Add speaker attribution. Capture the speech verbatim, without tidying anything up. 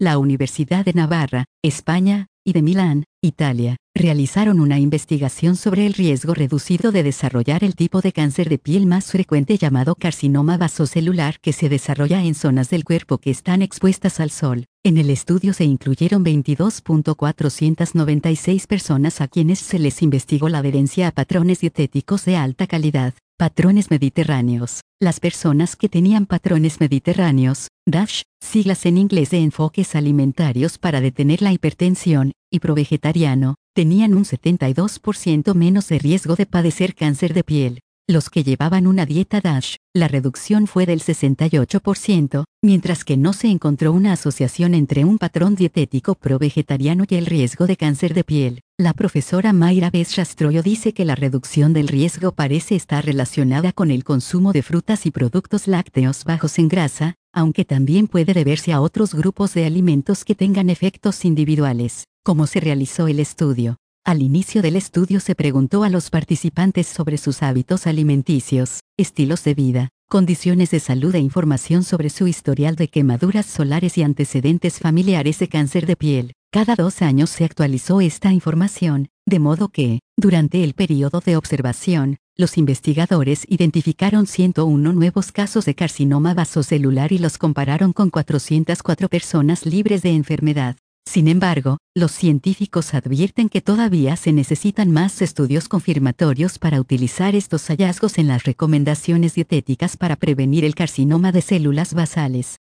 Speaker 1: la Universidad de Navarra, España, y de Milán, Italia, realizaron una investigación sobre el riesgo reducido de desarrollar el tipo de cáncer de piel más frecuente llamado carcinoma vasocelular que se desarrolla en zonas del cuerpo que están expuestas al sol. En el estudio se incluyeron veintidós mil cuatrocientas noventa y seis personas a quienes se les investigó la adherencia a patrones dietéticos de alta calidad, patrones mediterráneos. Las personas que tenían patrones mediterráneos, DASH, siglas en inglés de enfoques alimentarios para detener la hipertensión, y pro-vegetariano, tenían un setenta y dos por ciento menos de riesgo de padecer cáncer de piel. Los que llevaban una dieta DASH, la reducción fue del sesenta y ocho por ciento, mientras que no se encontró una asociación entre un patrón dietético pro-vegetariano y el riesgo de cáncer de piel. La profesora Mayra Besh-Rastroyo dice que la reducción del riesgo parece estar relacionada con el consumo de frutas y productos lácteos bajos en grasa, aunque también puede deberse a otros grupos de alimentos que tengan efectos individuales. ¿Cómo se realizó el estudio? Al inicio del estudio se preguntó a los participantes sobre sus hábitos alimenticios, estilos de vida, condiciones de salud e información sobre su historial de quemaduras solares y antecedentes familiares de cáncer de piel. Cada dos años se actualizó esta información, de modo que, durante el periodo de observación, los investigadores identificaron ciento uno nuevos casos de carcinoma vasocelular y los compararon con cuatrocientas cuatro personas libres de enfermedad. Sin embargo, los científicos advierten que todavía se necesitan más estudios confirmatorios para utilizar estos hallazgos en las recomendaciones dietéticas para prevenir el carcinoma de células basales.